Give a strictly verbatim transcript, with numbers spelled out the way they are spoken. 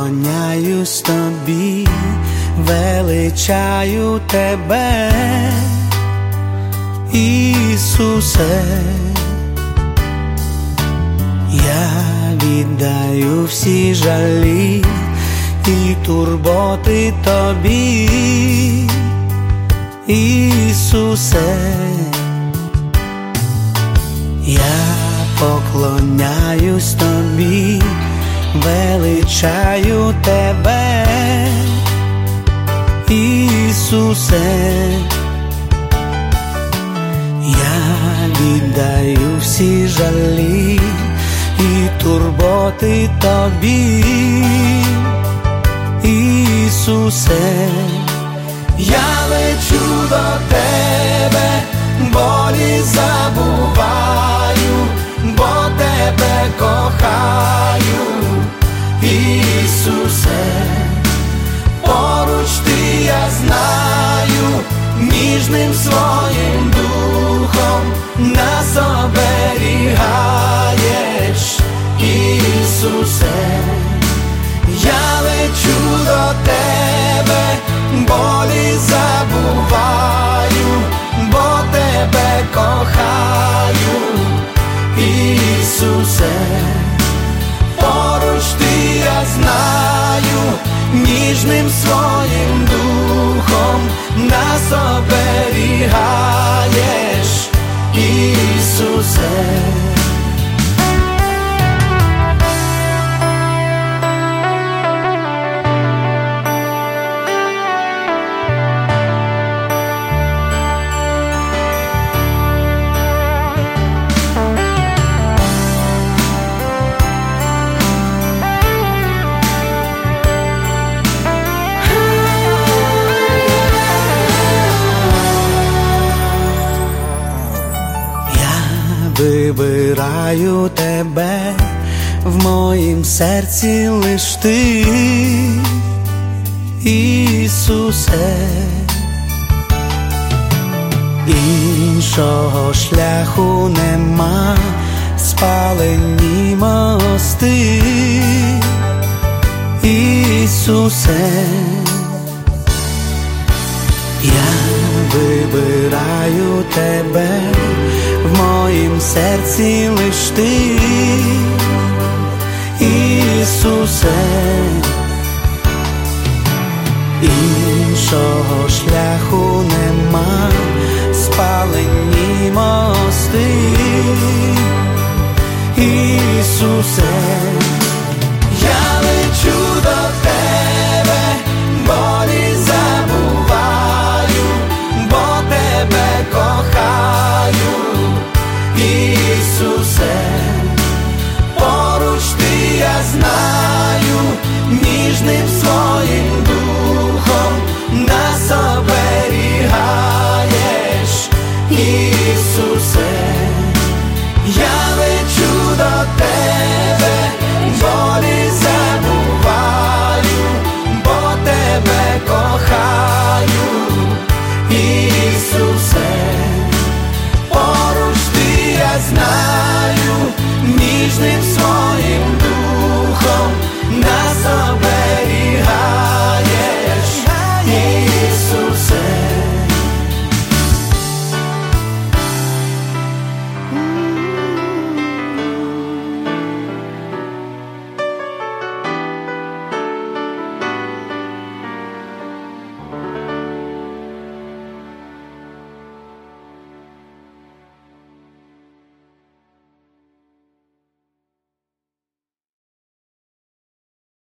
поклоняюсь тобі, величаю тебе, Ісусе. Я віддаю всі жалі і турботи тобі, Ісусе. Я поклоняюсь тобі, величаю тебе, Ісусе. Я віддаю всі жалі і турботи тобі, Ісусе. Я лечу до тебе, болі забуваю, бо тебе кохаю, Ісусе. Поруч ти, я знаю, ніжним своїм духом нас оберігаєш, Ісусе. Я лечу до тебе, болі забуваю, бо тебе кохаю, Ісусе. Поруч ти, я знаю, ніжним своїм духом нас оберігаєш, Ісусе. Вибираю тебе, в моїм серці лиш ти, Ісусе. Іншого шляху нема, спалені мости, Ісусе. Я вибираю тебе, в моїм серці лиш ти, Ісусе. Іншого шляху нема, спалені мости, Ісусе. Я лечу до тебе, болі забуваю, бо тебе кохаю, Ісусе. Поруч ти, я знаю, ніжним своїм духом нас оберігаєш, Ісусе. Я лечу до тебе, болі забуваю, бо тебе кохаю, Ісусе. Поруч ти, я знаю, ніжним своїм